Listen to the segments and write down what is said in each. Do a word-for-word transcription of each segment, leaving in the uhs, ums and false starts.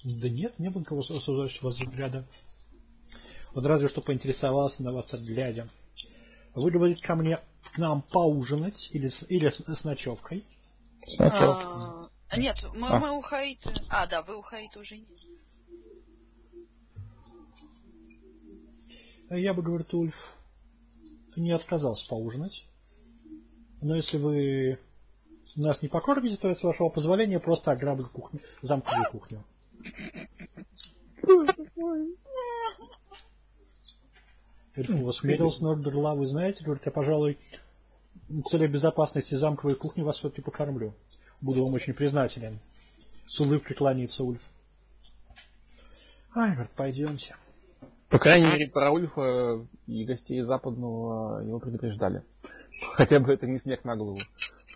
Да нет, не было никого осуждающего взгляда. Вот разве что поинтересовался на вас глядя. Вы говорите ко мне к нам поужинать или с, или с, с ночевкой? С ночевкой. А, нет, мы, а. мы у Хаита. А, да, вы у Хаита уже нет. Я бы, говорит Ульф, не отказался поужинать. Но если вы нас не покормите, то, с вашего позволения, просто ограблю кухню, замковую кухню. Эльф усмирился Нордерла, вы знаете, говорит, я, пожалуй, в целях безопасности замковой кухни вас все-таки покормлю. Буду вам очень признателен. С улыбкой кланяется Ульф. Ай, говорит, пойдемте. По крайней мере, про Ульфа и гостей Западного его предупреждали. Хотя бы это не снег на голову.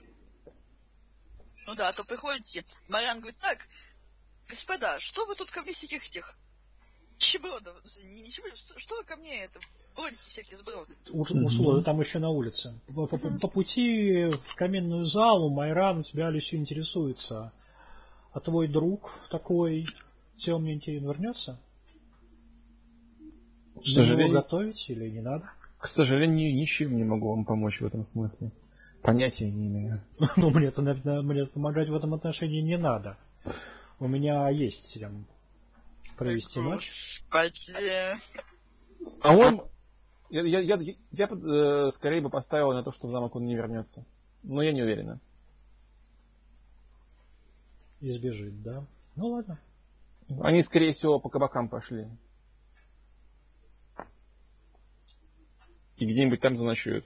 Ну да, а то приходите, Марьян говорит, так, господа, что вы тут ко мне всяких этих нищебродов, ничего, что вы ко мне это, бродите всякие сброды? Урсула, там еще на улице. По, по, по пути в каменную залу Майран у тебя Алисю интересуется. А твой друг такой темненький вернется? К сожалению, готовить или не надо? К сожалению, ничем не могу вам помочь в этом смысле. Понятия не имею. Ну, мне, мне помогать в этом отношении не надо. У меня есть чем провести ночь. Господи. По-моему, я, я, я, я, я э, скорее бы поставил на то, что в замок он не вернется. Но я не уверена. Избежит, да? Ну ладно. Они, скорее всего, по кабакам пошли. И где-нибудь там заночуют.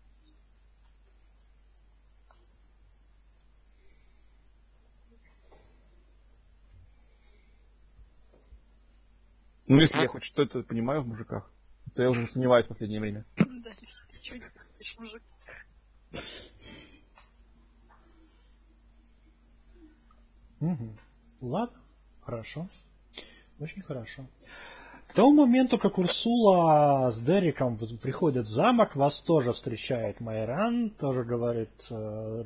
Ну, если я хоть что-то понимаю в мужиках, то я уже сомневаюсь в последнее время. Да, ничего не понимаешь, мужик. Угу. Ладно, хорошо. Очень хорошо. К тому моменту, как Урсула с Дериком приходят в замок, вас тоже встречает Майран, тоже говорит, э,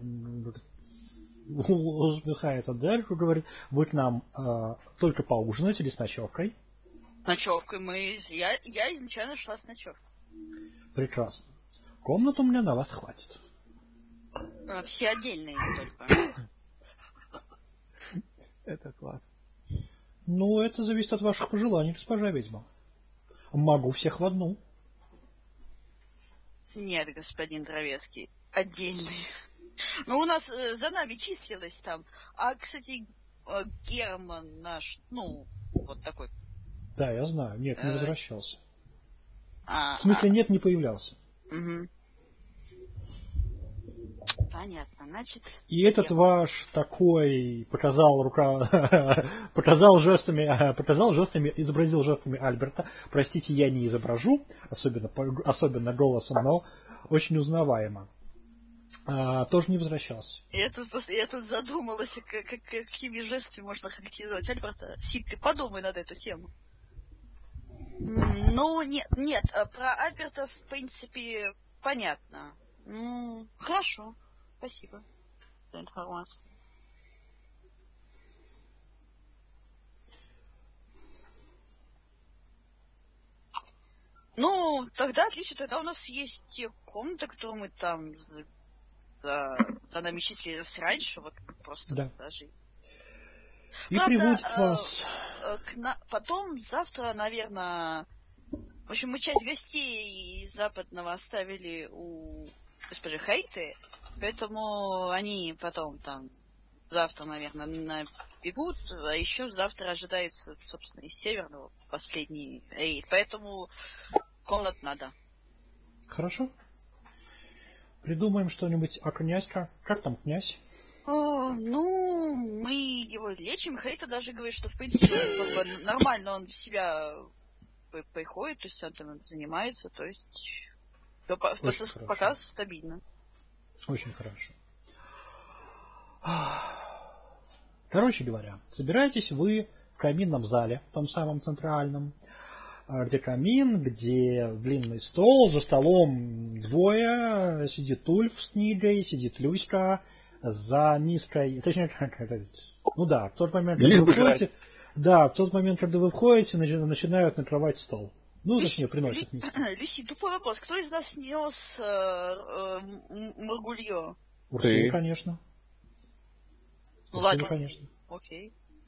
усмехается Дерику, говорит, вы к нам э, только поужинать или с ночевкой? Ночевкой мы... Я, я изначально шла с ночевкой. Прекрасно. Комнату у меня на вас хватит. Все отдельные только. Это класс. Ну, это зависит от ваших пожеланий, госпожа ведьма. Могу всех в одну. Нет, господин Дровецкий, отдельные. Ну, у нас э, за нами числилось там. А, кстати, э, Герман наш, ну, вот такой. Да, я знаю. Нет, не возвращался. А, В смысле, а, нет, не появлялся. Угу. Понятно, значит... И этот Герман. ваш такой показал рука, показал жестами, показал жестами, изобразил жестами Альберта. Простите, я не изображу, особенно, особенно голосом, но очень узнаваемо. А, тоже не возвращался. Я тут, я тут задумалась, как, как, какими жестами можно характеризовать Альберта. Сид, ты подумай над эту тему. Ну, нет, нет, про Альберта, в принципе, понятно. Ну, хорошо. Спасибо за информацию. Ну, тогда отлично, тогда у нас есть те комнаты, которые мы там за, за нами числились раньше, вот просто Да. даже. И Правда, приводит э, вас. Э, к на... Потом, завтра, наверное... В общем, мы часть гостей из Западного оставили у госпожи Хейты, поэтому они потом там завтра, наверное, набегут, а еще завтра ожидается, собственно, из Северного последний рейд, поэтому комнат надо. Хорошо. Придумаем что-нибудь. А князь как? Как там князь? О, ну, мы его лечим. Хейта даже говорит, что, в принципе, он, как бы, нормально он в себя приходит, то есть он там занимается, то есть все по, пока стабильно. Очень хорошо. Короче говоря, собираетесь вы в каминном зале, в том самом центральном, где камин, где длинный стол, за столом двое, сидит Ульф с книгой, сидит Люська, за миской, точнее, как это, ну да, в тот момент, когда вы входите, Да, в тот момент, когда вы входите, начи- начинают накрывать стол. Ну, Люси, точнее, приносят Лю- миску. Люси, тупой вопрос. Кто из нас снес э, э, м- Маргульё? Урсула, Ты. конечно. Ну Урсула, ладно, конечно. окей.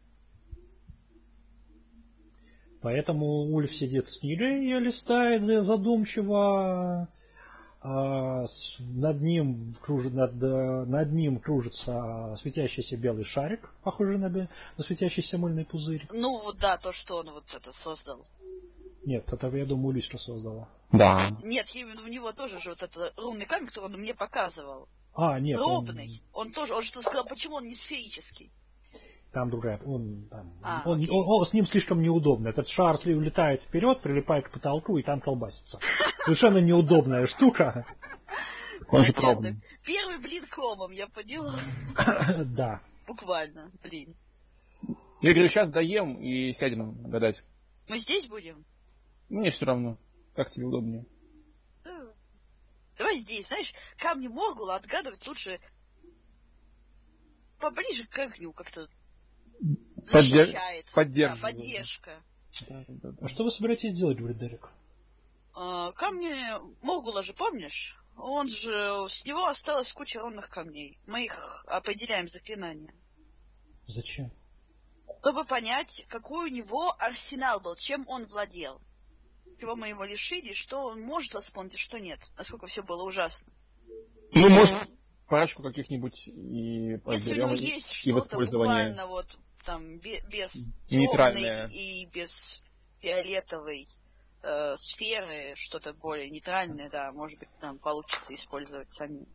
Поэтому Ульф сидит с книгой, ее листает за- задумчиво. А, с- над ним кружит, над, э, над ним кружится светящийся белый шарик, похожий на, бе- на светящийся мыльный пузырь. Ну вот да, то, что он вот это создал. Нет, это, я думаю, Лиска создала. Да. Нет, я именно у него тоже же вот этот рунный камень, который он мне показывал. А, нет, Пробный. он, Он тоже, он что сказал, почему он не сферический? там другая, он, там, А, он, окей. он- он- с ним слишком неудобно. Этот шар сли- улетает вперед, прилипает к потолку и там колбасится. Совершенно неудобная штука. Он же Понятно. пробный. Первый блин комом, я поняла. Да. Буквально, блин. Я говорю, сейчас доем и сядем гадать. Мы здесь будем? Мне все равно. Как тебе удобнее. Да. Давай здесь, знаешь, камни Моргула отгадывать лучше поближе к огню, как-то Поддер- защищает. поддерживаю. Да, поддержка. Да, да, да. А что вы собираетесь делать, говорит Дерек? А, камни Моргула же помнишь? Он же, с него осталась куча рунных камней. Мы их определяем заклинания. Зачем? Чтобы понять, какой у него арсенал был, чем он владел. Чего мы его лишили, что он может восполнить, и что нет. Насколько все было ужасно. Ну, может, парочку каких-нибудь и Если у него подберем, и- есть и в что-то использование. буквально вот там бе- без Нейтральное. черной и без фиолетовой э, сферы, что-то более нейтральное, да, может быть, нам получится использовать самим.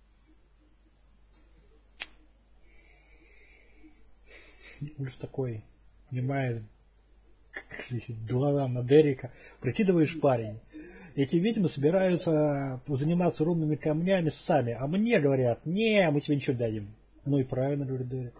Ульф такой, внимает глазам на Дерека. Прикидываешь, парень, эти ведьмы собираются заниматься рунными камнями сами, а мне говорят, не, мы тебе ничего не дадим. Ну и правильно, говорит Дерек.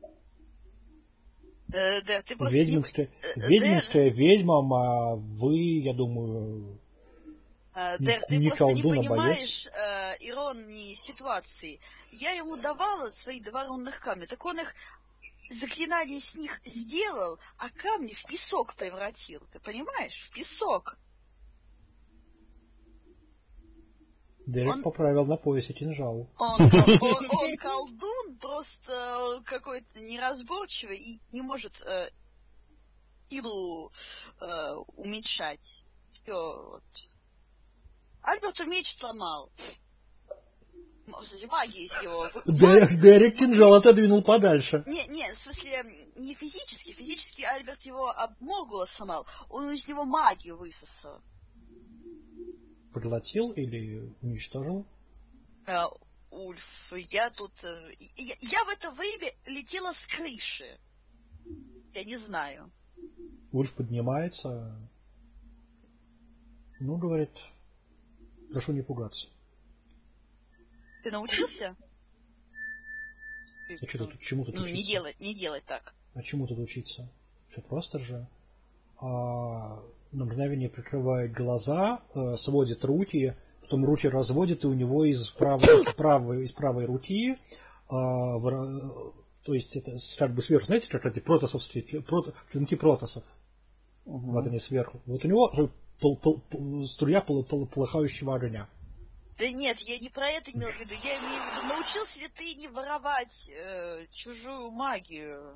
Э, да, ты просто Ведьминская, не... э, ведьминская ведьма, а вы, я думаю, Дэр, э, не, Дэр, ты не просто не колдун, а боец. понимаешь э, иронии ситуации. Я ему давала свои два рунных камня, так он их заклинание с них сделал, а камни в песок превратил. Ты понимаешь? В песок. Дерек Он- поправил на поясе кинжал. Он, кол- он- он колдун, просто какой-то неразборчивый и не может э, силу э, уменьшать. Все вот. Альберт меч сломал. М, кстати, магия из него. вы- Дерек, магия- Дерек не- кинжал отодвинул подальше. Не, не, в смысле, не физически. Физически Альберт его об Моргула сломал. Он из него магию высосал. Проглотил или уничтожил? Э, Ульф, я тут... э, я, я в это время летела с крыши. Я не знаю. Ульф поднимается. Ну, говорит, прошу не пугаться. Ты научился? А что тут, чему тут Ну, не учиться? делать, не делать так. А чему тут учиться? Все просто же. А, на мгновение прикрывает глаза, э, сводит руки, потом руки разводит, и у него из правой, из правой, из правой руки, а, вра- то есть это с- как бы сверху, знаете, как эти протосовские, прото, клинки протосов, Угу. вот они сверху. Вот у него пол- пол- пол- струя пол- пол- полыхающего огня. Да нет, я не про это имела в виду. Я имею в виду, научился ли ты не воровать э, чужую магию?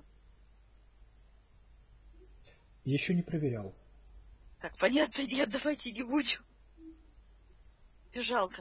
Еще не проверял. Так, понятно, нет, давайте не будем. Жалко.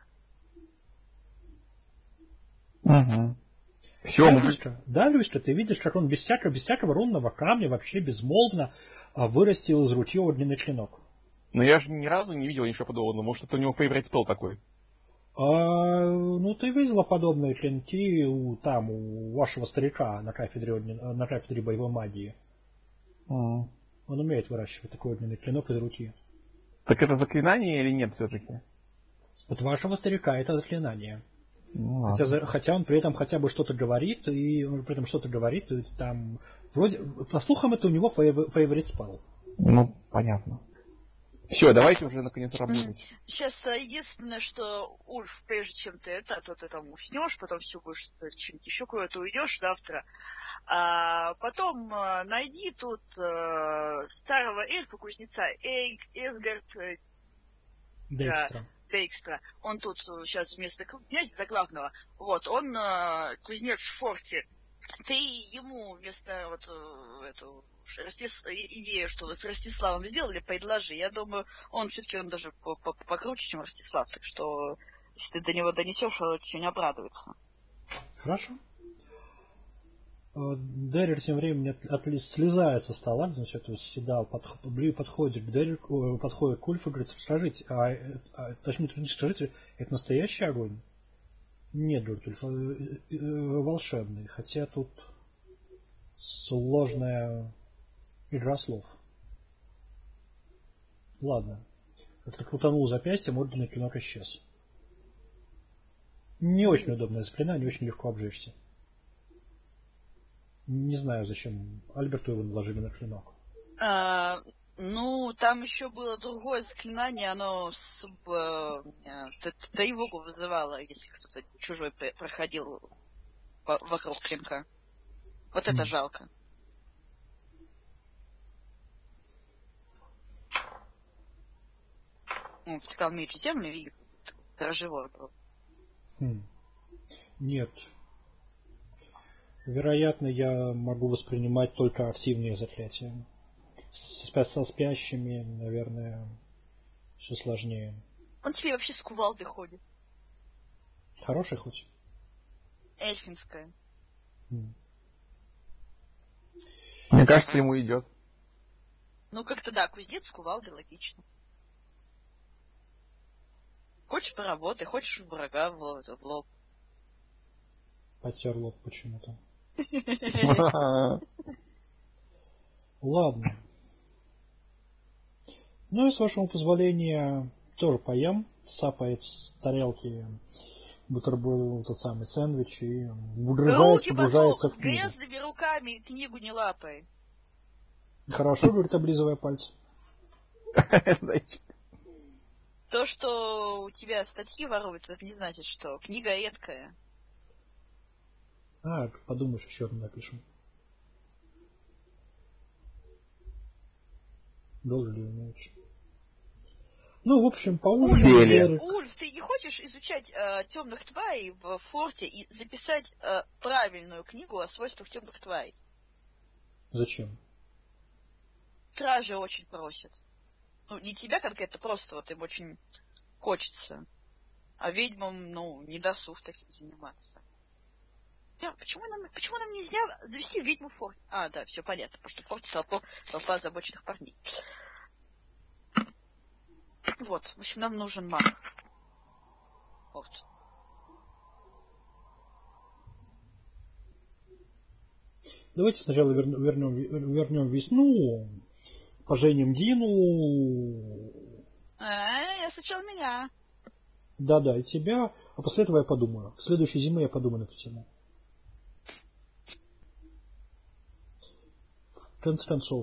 Угу. Все, Да, мужик. Люська, да, Люська, ты видишь, как он без всякого, без всякого рунного камня, вообще безмолвно а, вырастил из руки огненный клинок. Но я же ни разу не видел ничего подобного. Может, это у него favorite spell такой. А, ну, ты видела подобные клинки у, там, у вашего старика на кафедре, огнен- на кафедре боевой магии. Угу. Он умеет выращивать такой огненный клинок из руки. Так это заклинание или нет все-таки? От вашего старика это заклинание. Ну, Хотя, ладно. за- хотя он при этом хотя бы что-то говорит, и он при этом что-то говорит, и там... Вроде, по слухам, это у него фейв- favorite spell. Ну, понятно. Все, давайте уже наконец работать. Сейчас э, единственное, что, Ульф, прежде чем ты это, а то ты там уснешь, потом все будешь что-нибудь еще куда-то уйдешь завтра. А потом э, найди тут э, старого эльфа-кузнеца Эйг Эсгард э, Дейкстра. Дейкстра. Он тут сейчас вместо князя за главного. Вот, он э, кузнец в форте. Ты ему вместо вот э, эту Ростис... идею, что вы с Ростиславом сделали, предложи. Я думаю, он все-таки он даже покруче, чем Ростислав. Так что, если ты до него донесешь, он очень обрадуется. Хорошо. Деррик тем временем от, от, слезает со стола, значит, седал, под, подходит к Деррику, подходит к Ульфу и говорит: скажите, а, а точнее, не скажите, это настоящий огонь? Нет, говорит Ульф, волшебный, хотя тут сложная игра слов. Ладно. Как-то крутанул запястье, морденный клинок исчез. Не очень удобное заклинание, очень легко обжечься. Не знаю, зачем Альберту его наложили на клинок. А, ну, там еще было другое заклинание, оно с, э, тревогу вызывало, если кто-то чужой проходил по, вокруг клинка. Вот это mm. жалко. Он втекал меч в землю и дрожжевой был. Mm. Нет. Вероятно, я могу воспринимать только активные заклятия. Со спящими, наверное, все сложнее. Он тебе вообще с кувалдой ходит. Хороший хоть? Эльфинская. Mm. Мне кажется, ему идет. Ну, как-то да, кузнец с кувалдой логично. Хочешь поработай, хочешь врага в, в лоб. Потер лоб почему-то. Ладно. Ну и с вашего позволения тоже поем. Сапает с тарелки бутерброд, тот самый сэндвич и выгрызает, погружается в книгу. С грязными руками книгу не лапай. Хорошо, говорит, облизывая пальцы. То, что у тебя статьи воруют, это не значит, что книга редкая. А, подумаешь, еще одну напишем. Долго ли иначе? Ну, в общем, по-моему... Ульф, Ульф, ты не хочешь изучать э, темных тварей в форте и записать э, правильную книгу о свойствах темных тварей? Зачем? Стражи очень просят. Ну, не тебя конкретно, просто вот им очень хочется. А ведьмам, ну, не досуг таким заниматься. Я, почему, нам, почему нам нельзя завести ведьму в форте? А, да, все понятно, потому что в форте толпа, толпа озабоченных парней. Вот, в общем, нам нужен маг. Вот. Давайте сначала вернем, вернем, вернем весну, поженим Дину. А, я сначала меня. Да-да, и тебя, а после этого я подумаю. В следующей зиме я подумаю на эту тему. В конце концов,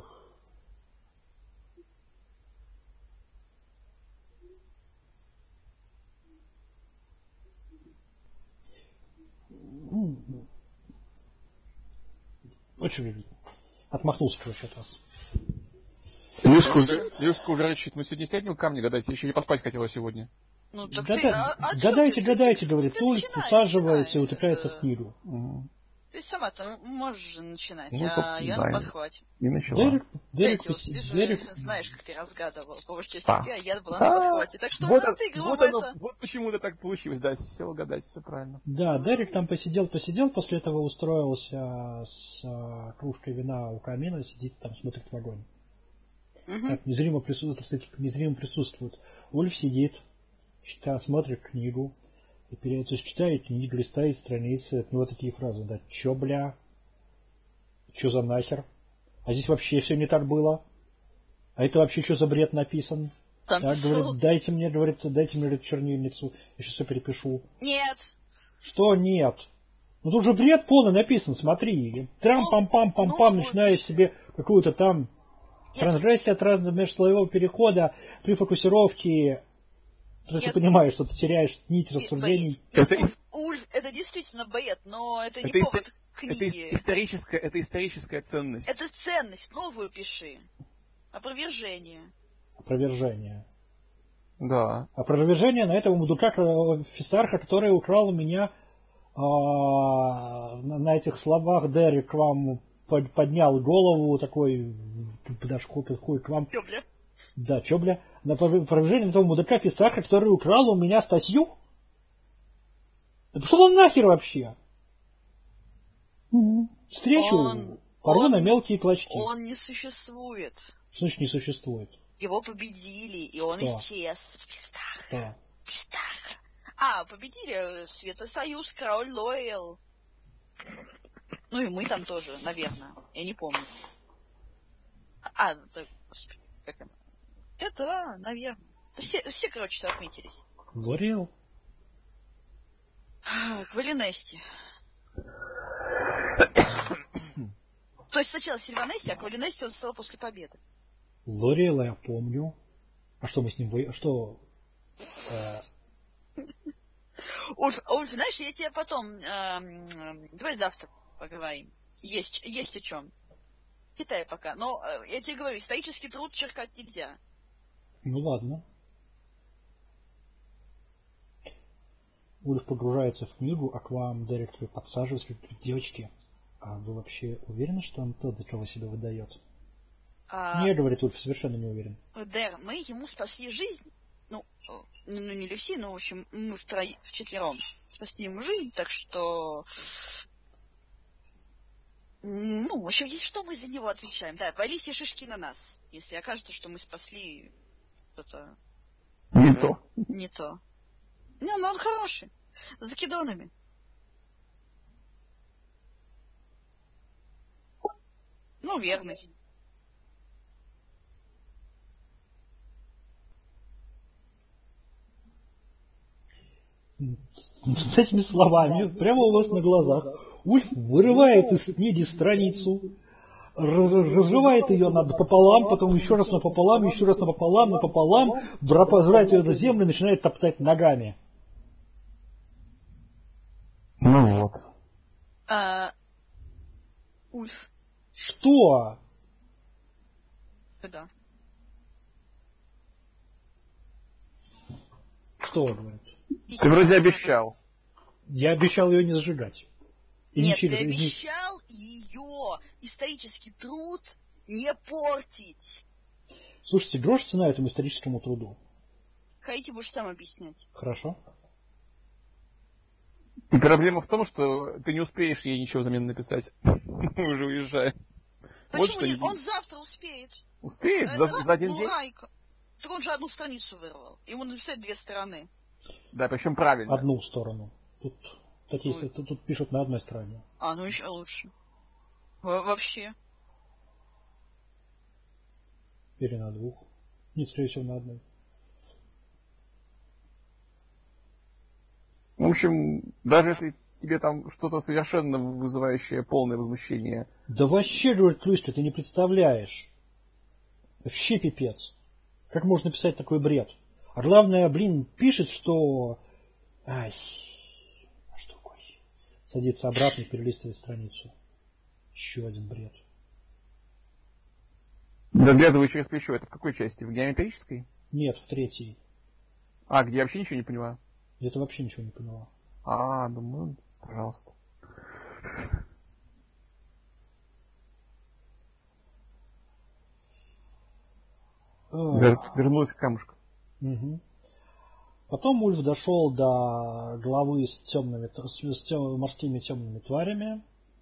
очень отмахнулся, короче, от вас. Люшка уже, Люшка уже рычит. Мы сегодня сядем в камни гадать, еще и поспать хотела сегодня. Ну, так Гада... ты, а, а гадайте, ты, гадайте, ты, говорит ты, Ульф, усаживается и утыкается в книгу. Угу. Ты сама-то можешь начинать, ну, а я да, на подхвате. Не начала. Дерек, Дерек, Дерек, ты же Дерек... знаешь, как ты разгадывал. По большей части да. ты, а я была да. на подхвате. Так что вот мы отыгрываем вот это. Оно, вот почему-то так получилось, да, сел гадать, все правильно. Да, Дерек там посидел, посидел, после этого устроился с а, кружкой вина у камина, сидит там, смотрит в огонь. Угу. Так, незримо присутствует, кстати, незримо присутствует. Ульф сидит, читает, смотрит книгу, и перед, то есть читает книгу, листает страницы, от него такие фразы, да, чё, бля, чё за нахер, а здесь вообще все не так было, а это вообще что за бред написан, там так, говорит, дайте мне, говорит, дайте мне, говорит, чернильницу, я сейчас все перепишу. Нет. Что нет? Ну тут же бред полный написан, смотри, трам-пам-пам-пам-пам, ну, начинает вот себе какую-то там трансгрессия межслоевого перехода при фокусировке То есть ты понимаешь, что ты теряешь нить рассуждений. Это, Ульф, Ульф, это действительно боед, но это, это не повод истор... к книге. Это историческая, это историческая ценность. Это ценность, новую пиши. Опровержение. Опровержение. Да. Опровержение на этого мудука Фистарха, который украл у меня а, на, на этих словах. Дерек к вам под, поднял голову такой, даже какой к вам. Чё, бля? Да, чё, бля? На опровержение этого мудака Фистарха, который украл у меня статью. Да пошел он нахер вообще. Встречу он, порву он на не, мелкие клочки. Он не существует. Что значит не существует? Его победили, и он Что? исчез. Пистарха. Что? Пистарха. А, победили Светосоюз, король Лоэл. Ну и мы там тоже, наверное. Я не помню. А, да, господи, как это? Это, да, наверное. Все, все, короче, отметились. Лориэл? К Валинесте. То есть сначала Сильванесте, а к Валинесте он стал после победы. Лориэла я помню. А что мы с ним... Вы... Что... Э... Ульф, Ульф, знаешь, я тебе потом... Э, давай завтра поговорим. Есть, есть о чем. Китай пока. Но э, я тебе говорю, исторический труд черкать нельзя. Ну ладно. Ульф погружается в книгу, а к вам директор подсаживается, говорит: девочки, а вы вообще уверены, что он тот, за кого себя выдает? А... Не, говорит Ульф, совершенно не уверен. Дэр, мы ему спасли жизнь. Ну, ну не Люси, но в общем мы втроем, вчетвером спасли ему жизнь, так что... Ну, в общем, здесь что мы за него отвечаем? Да, вали все шишки на нас, если окажется, что мы спасли что-то... Не то. Не то. Не, ну он хороший. С закидонами. Ну, верный. С этими словами, прямо у вас на глазах, Ульф вырывает из книги страницу, разрывает ее напополам, потом еще раз напополам, еще раз напополам, напополам, бросает ее на землю и начинает топтать ногами. Ну вот. А, Ульф. Что? Да. Что он говорит? Ты вроде обещал. Я обещал ее не зажигать. И Нет, не ты обещал не... ее исторический труд не портить. Слушайте, грош цена этому историческому труду. Хаити будешь сам объяснять. Хорошо. И проблема в том, что ты не успеешь ей ничего взамен написать. Мы уже уезжаем. Почему вот нет? Он завтра успеет. Успеет? За, за один ну, день? Райка. Так он же одну страницу вырвал. Ему написать две стороны. Да, причем правильно. Одну сторону. Тут, такие, ну, тут, тут пишут на одной стороне. А, ну еще лучше. Во вообще. Или на двух. Нет, скорее всего, на одной. В общем, даже если тебе там что-то совершенно вызывающее полное возмущение. Да вообще, говорит Клюшка, ты не представляешь. Вообще пипец. Как можно писать такой бред? А главное, блин, пишет, что... Ай, что такое? Садится обратно и перелистывает страницу. Еще один бред. Заглядываю через плечо. Это в какой части? В геометрической? Нет, в третьей. А, где я вообще ничего не понимаю? Где-то вообще ничего не поняла. А, думаю, пожалуйста. Вер, вернулась к камушку. Угу. Потом Ульф дошел до главы с темными, с тем, морскими темными тварями.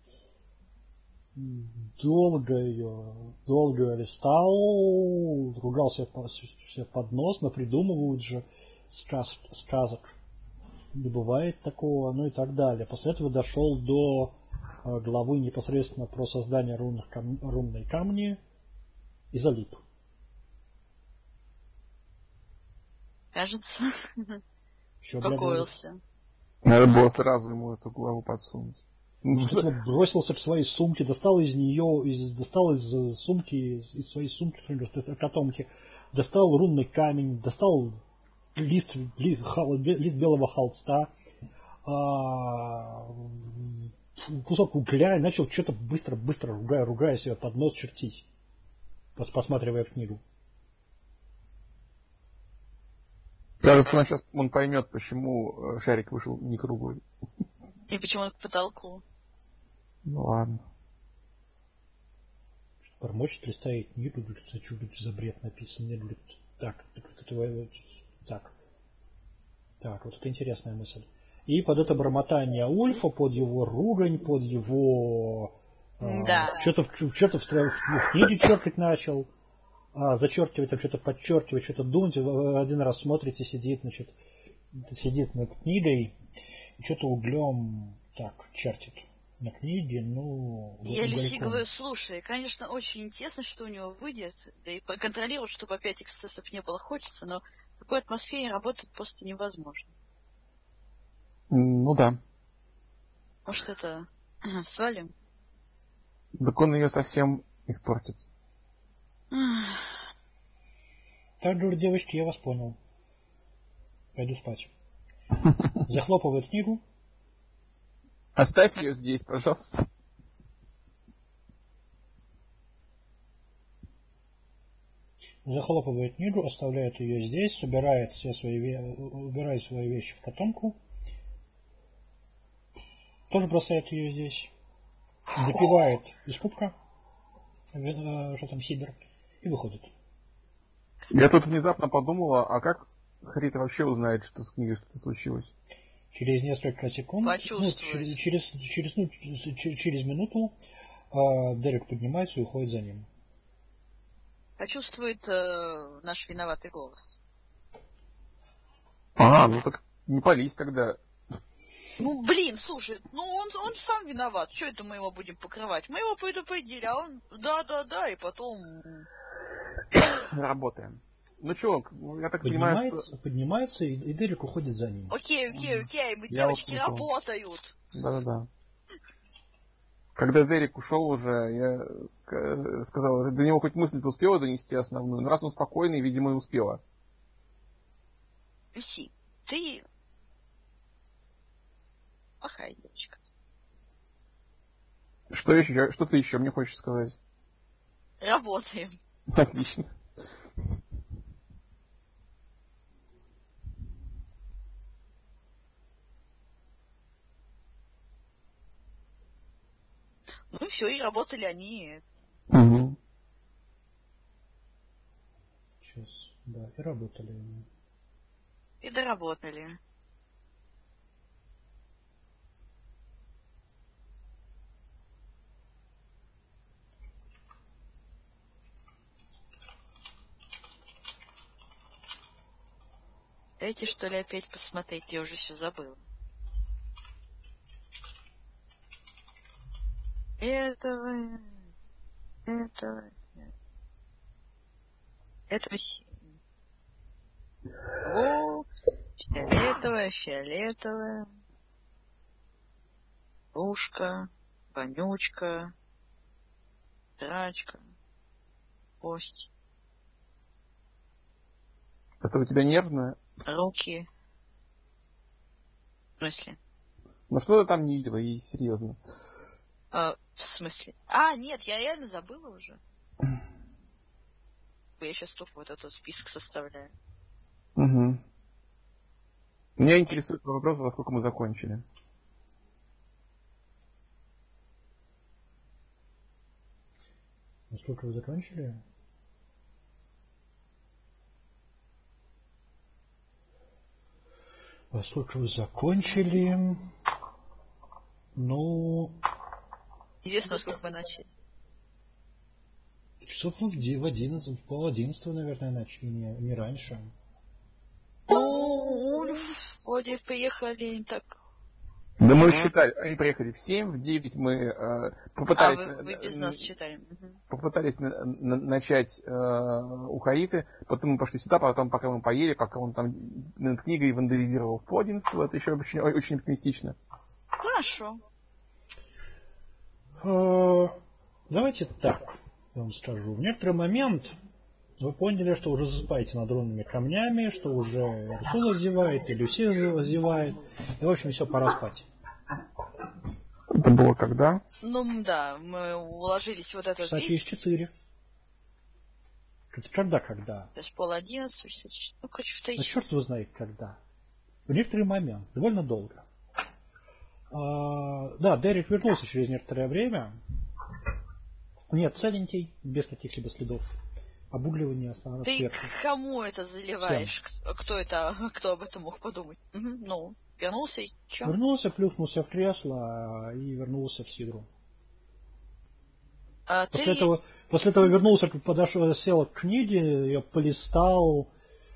Долго ее, долго ее листал, ругался себе под нос, напридумывают же сказ, сказок. Не бывает такого, ну и так далее. После этого дошел до главы непосредственно про создание рунных кам... рунной камни и залип. Кажется, Еще успокоился. Надо было сразу ему эту главу подсунуть. Он бросился к своей сумке, достал из нее, из, достал из сумки, из своей сумки, котомки, достал рунный камень, достал лист, лист, хол, лист белого холста, а, кусок угля, и начал что-то быстро-быстро, ругая, ругая себя под нос, чертить, посматривая в книгу. Кажется, он сейчас он поймет, почему шарик вышел не круглый. И почему он к потолку. Ну ладно. Бормочет, листает книгу, говорит, а что за бред написан? Нет, говорит, так, так, так, вот это интересная мысль. И под это бормотание Ульфа, под его ругань, под его... Да. А, что-то, что-то в, в книге чертить начал, а, зачеркивать, там что-то подчеркивать, что-то думать. Один раз смотрите, сидит, значит, сидит над книгой, и что-то углем так чертит. На книге, ну... Я Люси говорю, слушай, конечно, очень интересно, что у него выйдет, да и контролировать, чтобы опять эксцессов не было, хочется, но в такой атмосфере работать просто невозможно. Ну да. Может, это... свалим? Так он ее совсем испортит. Так, говорит, девочки, я вас понял. Пойду спать. Захлопывает книгу. Оставь ее здесь, пожалуйста. Захлопывает книгу, оставляет ее здесь, собирает все свои, убирает свои вещи в котомку. Тоже бросает ее здесь. Допивает из кубка, что там, сидр, и выходит. Я тут внезапно подумала, а как Харита вообще узнает, что с книгой что-то случилось? Через несколько секунд, ну, через, через, через, ну, через минуту э, Дерек поднимается и уходит за ним. Почувствует э, наш виноватый голос. А, ну так не пались тогда. Ну, блин, слушай, ну он, он сам виноват. Что это мы его будем покрывать? Мы его предупредили, а он да-да-да, и потом... Работаем. Ну что, я так поднимается, понимаю, что... Поднимается, и, и Дерек уходит за ним. Окей, окей, окей, мы я девочки работают. Да-да-да. Когда Дерек ушел уже, я сказал, до него хоть мысль-то успела донести основную, но раз он спокойный, видимо, и успела. Люси, ты... плохая девочка. Что еще? Что ты еще мне хочешь сказать? Работаем. Отлично. Ну и все, и работали они. Угу. Сейчас, да, и работали они. И доработали. Дайте, что ли, опять посмотреть, я уже все забыла. Этого... Этого... Этого... О, фиолетовая, фиолетовая. Рушка, вонючка, драчка, кость. Это у тебя нервное? Руки. В смысле? Ну что ты там не видела, и серьезно. А, в смысле? А, нет, я реально забыла уже. Я сейчас только вот этот список составляю. Угу. Меня интересует вопрос, во сколько мы закончили. Во сколько вы закончили? Во сколько вы закончили? Ну... Известно, во сколько мы начали. Часов в одиннадцать, в пол одиннадцатого, наверное, начали, не, не раньше. Ну, Ульф, вроде приехали так... Да мы считали, они приехали в семь, в девять мы э, попытались... А, вы, вы без нас считали. Попытались на, на, начать э, у Хариты, потом мы пошли сюда, потом пока мы поели, пока он там над книгой вандализировал в одиннадцать, это еще очень, очень оптимистично. Хорошо. Э, давайте так, я вам скажу. В некоторый момент Вы поняли, что уже засыпаете над рунными камнями, что уже Урсула зевает, и Люси зевает. И, в общем, все, пора спать. Это было когда? Ну да, мы уложились вот этот Часа через четыре. Это когда-когда? То есть пол одиннадцатого, ну, короче, в три Ну, часа. черт его знает когда. В некоторый момент, довольно долго. А, да, Дерек вернулся через некоторое время. Нет, целенький, без каких-либо следов обугливания основного Ты сверху. к кому это заливаешь? Кто, кто это, кто об этом мог подумать? Угу, ну, вернулся и что? Вернулся, плюхнулся в кресло и вернулся в Сидру. А после, ты... этого, после этого вернулся, подошел, сел к книге, я полистал,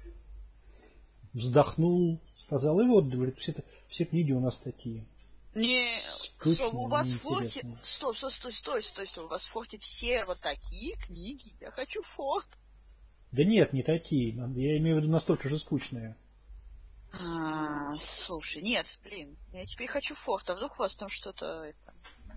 вздохнул, сказал, и вот, говорит, все, все книги у нас такие. Не, Скучные, стоп, у вас в форте... неинтересные. Стоп, стой, стой, стой, стой, стой, у вас в форте все вот такие книги. Я хочу форт. Да нет, не такие. Я имею в виду настолько же скучные. А, слушай, нет, блин, я теперь хочу форт, а вдруг у вас там что-то... Это...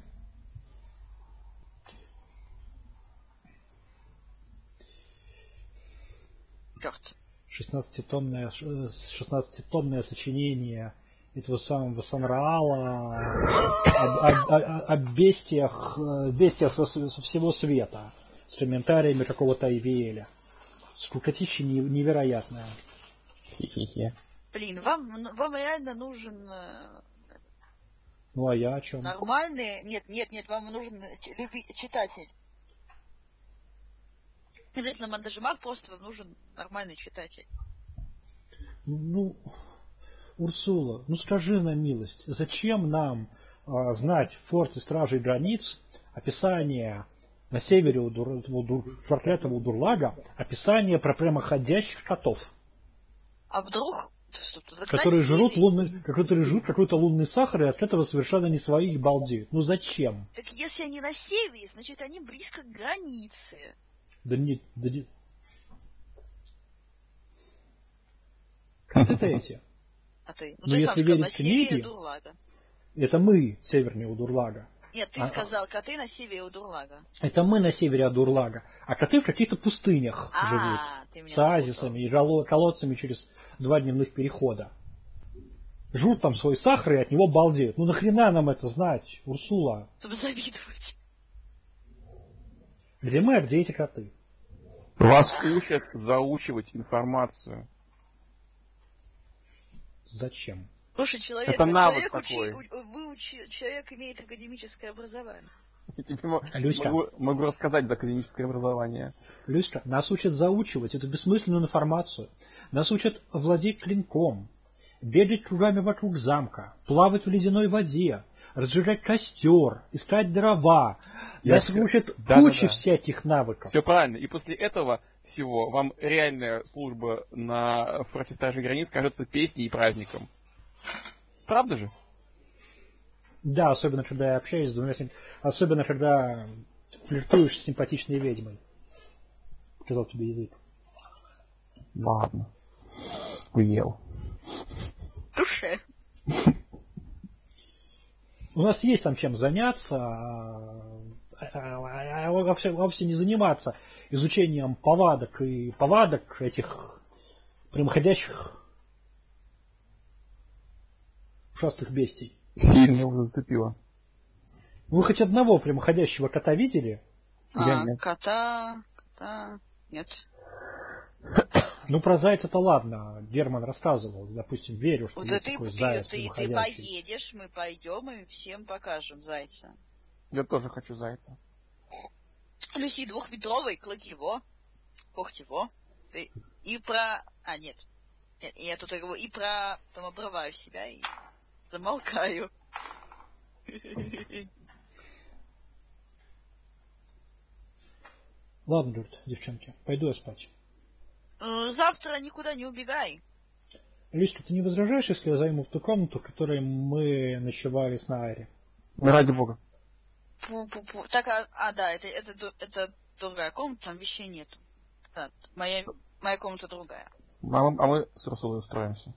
Черт. шестнадцатитомное, шестнадцатитомное сочинение этого самого Санраала об, об, об, об бестиях, бестиях со, со всего света, с комментариями какого-то Айвиэля. Скукотища невероятная. Хе-хе-хе. Блин, вам, вам реально нужен... Ну а я о чем? Нормальный... Нет, нет, нет, вам нужен люби... читатель. Не обязательно Мандажимар, просто вам нужен нормальный читатель. Ну, Урсула, ну скажи на милость, зачем нам а, знать в форте Стражей Границ описание на севере у, дур, у дур, проклятого Удурлага, описание про прямоходящих котов? А вдруг... Которые жрут, лунный, которые жрут какой-то лунный сахар и от этого совершенно не свои балдеют. Ну зачем? Так если они на севере, значит они близко к границе. Да нет, да нет. Это эти. А ты? Ну Но ты если сам сказал, верить на севере книге, Дурлага. это мы севернее Удурлага. Нет, ты а, сказал, коты на севере Удурлага. Это мы на севере Удурлага. А коты в каких-то пустынях А, живут. ты меня С оазисами и колодцами через два дневных перехода. Жрут там свой сахар и от него балдеют. Ну нахрена нам это знать, Урсула? Чтобы завидовать. Где мы, а где эти коты? Вас учат заучивать информацию. Зачем? Слушай, человек, Это навык человек, учи, такой. выучи, человек имеет академическое образование. Я тебе могу, Люська. могу, могу рассказать за академическое образование. Люська, нас учат заучивать эту бессмысленную информацию. Нас учат владеть клинком, бегать кругами вокруг замка, плавать в ледяной воде, разжигать костер, искать дрова. Я Нас все... учат да, куче да, да. всяких навыков. Все правильно. И после этого всего вам реальная служба на форте Стражей Границ кажется песней и праздником. Правда же? Да, особенно когда я общаюсь с двумя... Особенно когда флиртуешь с симпатичной ведьмой. Сказал тебе язык. Ладно. Уел. Душе. У нас есть там чем заняться, а вовсе, вовсе не заниматься изучением повадок и повадок этих прямоходящих ушастых бестий. Сильно его зацепило. Вы хоть одного прямоходящего кота видели? А, кота... Кота... Нет. Ну, про зайца-то ладно. Герман рассказывал. Допустим, верю, что Вот есть ты, такой ты, заяц ты, ты поедешь, мы пойдем и всем покажем зайца. Я тоже хочу зайца. Люси двухметровый, клык его, когти его. Ты... И про... А, нет. Я тут говорю, и про... Там обрываю себя и замолкаю. Ладно, говорит, девчонки, пойду я спать. Завтра никуда не убегай. Люська, ты не возражаешь, если я займу в ту комнату, в которой мы ночевали с Наэри? Ради бога. Пу-пу-пу. Так, а, а да, это, это, это другая комната, там вещей нету. Да, моя, моя комната другая. А мы, а мы с Урсулой устроимся.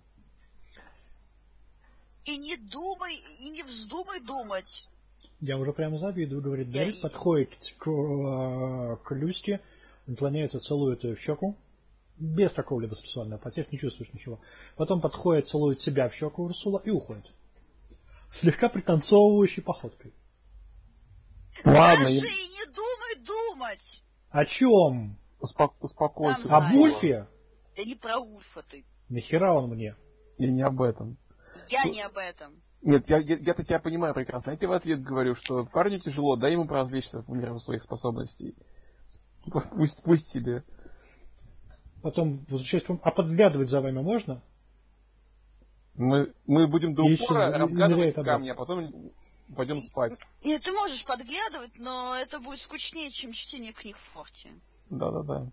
И не думай, и не вздумай думать. Я уже прямо завидую, говорит, Дерек Я... подходит к, к Люське, наклоняется, целует ее в щеку. Без какого-либо сексуального подтекста, не чувствуешь ничего. Потом подходит, целует себя в щеку Урсула и уходит. Слегка пританцовывающей походкой. Ладно, Даже я... и не думай думать! О чем? Успо- успокойся. Там Об знаешь. Ульфе? Да не про Ульфа ты. Нахера он мне? Я не об этом. Я не об этом. Нет, я, я, я-то тебя понимаю прекрасно. Я тебе в ответ говорю, что парню тяжело, дай ему поразвлечься в меру своих способностей. Пусть, пусть себе. Потом, возвращаясь к вам, а подглядывать за вами можно? Мы, мы будем до И упора ещё разгадывать ныряет обратно. камни, а потом пойдем спать. Нет, ты можешь подглядывать, но это будет скучнее, чем чтение книг в форте. Да-да-да.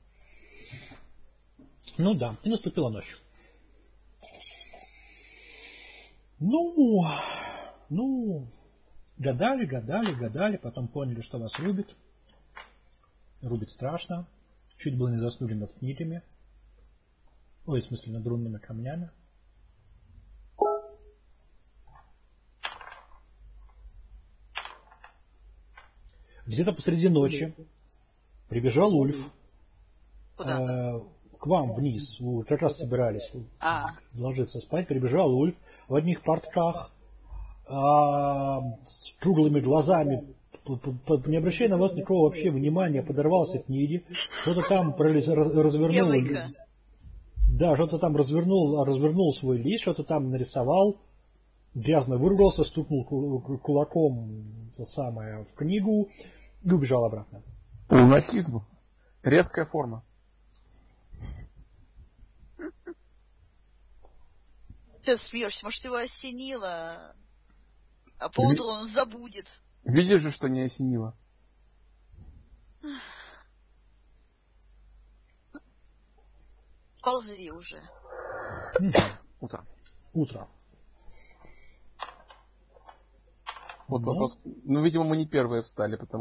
Ну да, и наступила ночь. Ну, ну, гадали, гадали, гадали, потом поняли, что вас рубит. Рубит страшно. Чуть было не заснули над книгами. Ой, в смысле, над рунными камнями. Где-то посреди ночи прибежал Ульф. Куда? Э, к вам вниз. Вы как раз собирались А. ложиться спать. Прибежал Ульф в одних портках, а, с круглыми глазами, не обращая на вас никакого вообще внимания, подорвался к книге, что-то там пролез, развернул. Девонька. Да, что-то там развернул, развернул свой лист, что-то там нарисовал, грязно выругался, стукнул кулаком то самое, в книгу и убежал обратно. Лунатизм. Редкая форма. Ты смеешься, может, его осенило, а поутру он забудет. Видишь же, что не осенило. Ползли уже. Утро. Утро. Вот Ну. вопрос. Ну, видимо, мы не первые встали, потому